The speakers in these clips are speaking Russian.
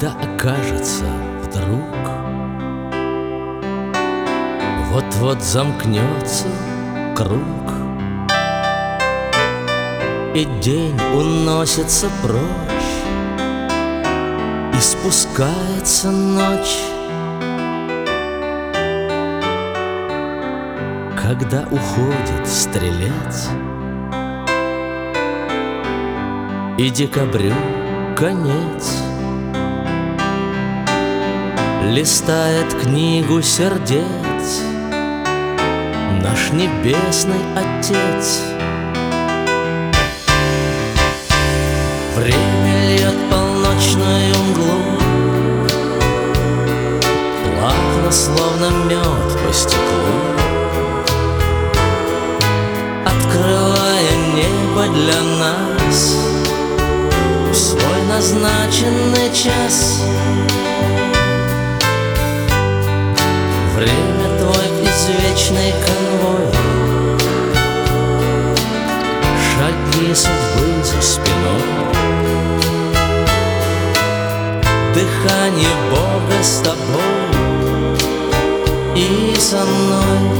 Когда окажется вдруг вот-вот замкнется круг, и день уносится прочь, и спускается ночь, когда уходит стрелец, и декабрю конец. Листает книгу сердец наш небесный Отец. Время льет полночную мглу, плавно, словно мед по стеклу, открывая небо для нас в свой назначенный час. Время твой извечный конвой, шаги судьбы за спиной, дыхание Бога с тобой и со мной.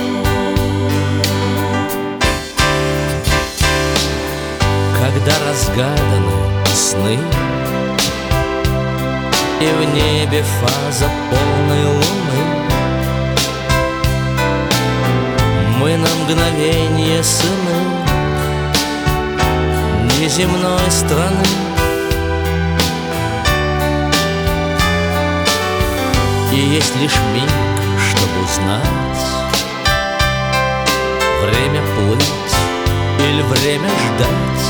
Когда разгаданы сны, и в небе фаза полной луны, мы на мгновенье сыны неземной страны. И есть лишь миг, чтобы узнать, время плыть или время ждать,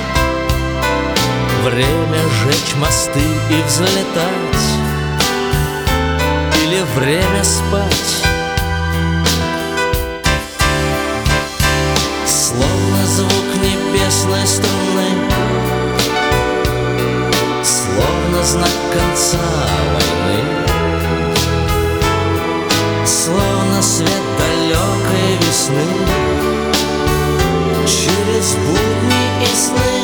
время жечь мосты и взлетать, или время спать. Словно звук небесной струны, словно знак конца войны, словно свет далекой весны, через будни и сны.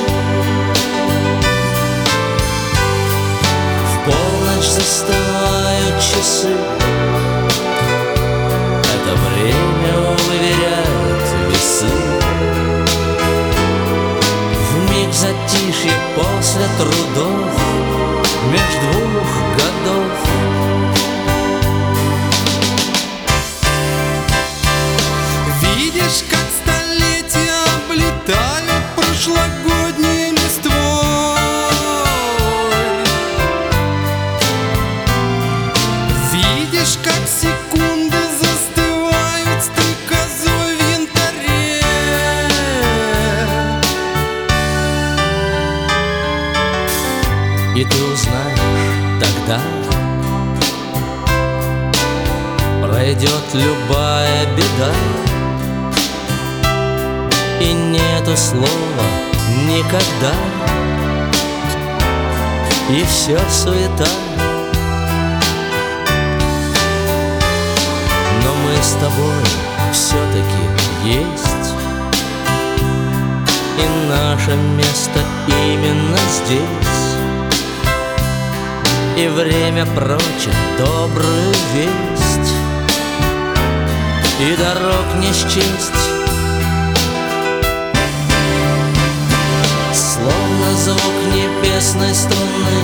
В полночь застывают часы, это время выверяет весы. Вмиг затишье после трудов меж двух годов. Видишь, как столетия облетают прошлогодней листвой. Видишь, как секунды застывают стрекозой в янтаре. И ты узнаешь тогда, пройдет любая беда, и нету слова никогда, и все суета. Но мы с тобой все-таки есть, и наше место именно здесь. И время прочит добрую весть, и дорог не счесть. Словно звук небесной струны,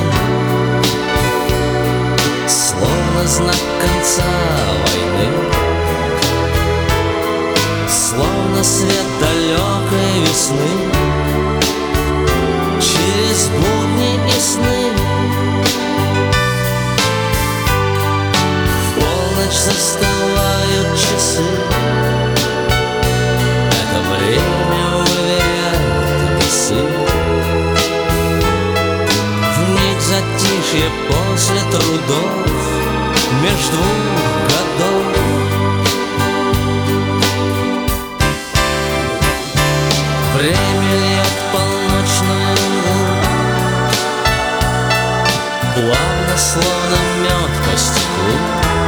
словно знак конца войны, словно свет далекой весны, через будни и сны. В полночь застывают часы, это время выверяет весы. Вмиг затишье после трудов меж двух годов. Время льет полночную мглу, плавно, словно мед по стеклу,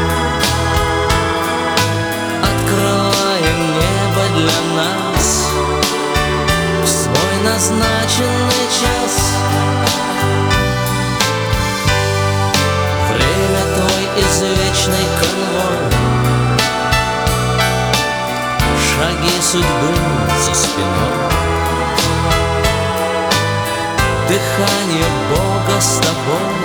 открывая небо для нас в свой назначенный час. судьбы за спиной. Дыхание Бога с тобой.